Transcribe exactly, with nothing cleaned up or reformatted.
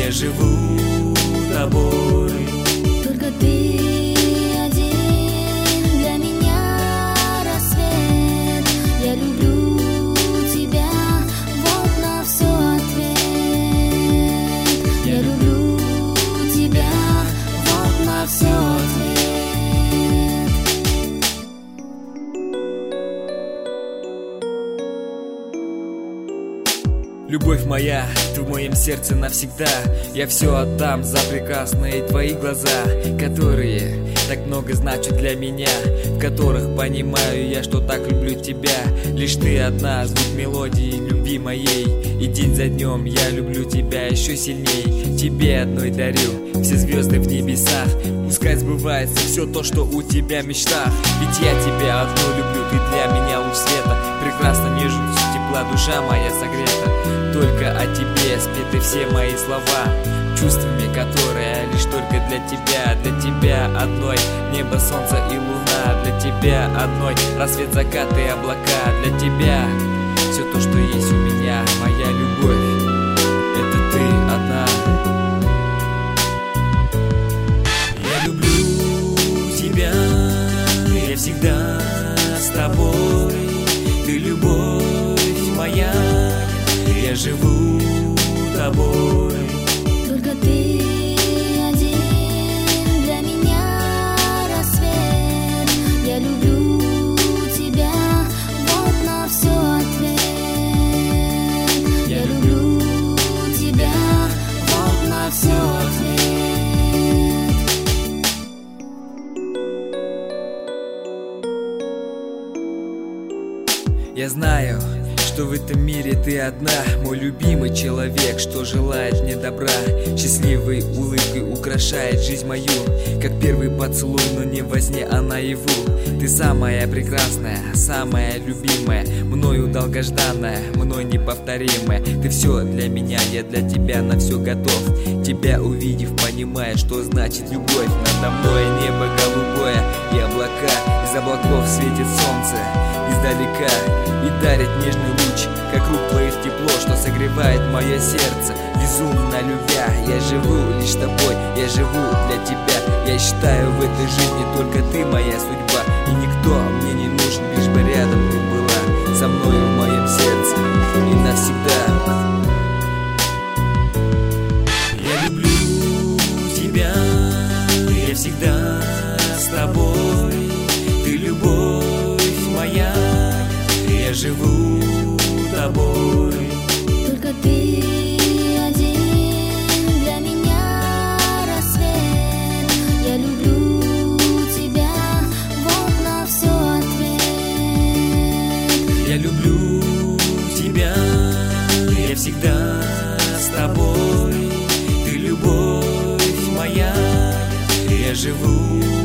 я живу тобой. Только ты один для меня рассвет. Я люблю тебя, вот на все ответ. Я люблю тебя, вот на все ответ. Любовь моя, ты в моем сердце навсегда. Я все отдам за прекрасные твои глаза, которые так много значат для меня, в которых понимаю я, что так люблю тебя. Лишь ты одна, звук мелодии любви моей, и день за днем я люблю тебя еще сильней. Тебе одной дарю все звезды в небесах, пускай сбывается все то, что у тебя в мечтах. Ведь я тебя одну люблю, ты для меня луч света. Прекрасно нежность, тепла душа моя согрета. Только о тебе спеты все мои слова, чувствами, которые лишь только для тебя. Для тебя одной небо, солнце и луна. Для тебя одной рассвет, закат и облака. Для тебя все то, что есть у меня, моя любовь, это ты одна. Я люблю тебя, я всегда с тобой. Ты любовь моя, я живу тобой. Только ты один для меня рассвет. Я люблю тебя, вот на все ответ. Я люблю тебя, вот на все ответ. Я знаю, что в этом мире ты одна, мой любимый человек, что желает мне добра. Счастливой улыбкой украшает жизнь мою, как первый поцелуй, но не во сне, а наяву. Ты самая прекрасная, самая любимая, мною долгожданная, мной неповторимая. Ты все для меня, я для тебя на все готов. Тебя увидев, понимая, что значит любовь. Надо мной небо голубое и облака, из облаков светит солнце издалека и дарит нежный луч, как рук твоих тепло, что согревает мое сердце. Безумно любя, я живу лишь тобой, я живу для тебя. Я считаю, в этой жизни только ты моя судьба, и никто мне не нужен, лишь бы рядом ты была со мною в моем сердце и навсегда. Я люблю тебя, я всегда с тобой. Ты любовь моя, я живу тобой. Только ты один для меня рассвет. Я люблю тебя, вот на все ответ. Я люблю тебя, я всегда с тобой. Ты любовь моя, я живу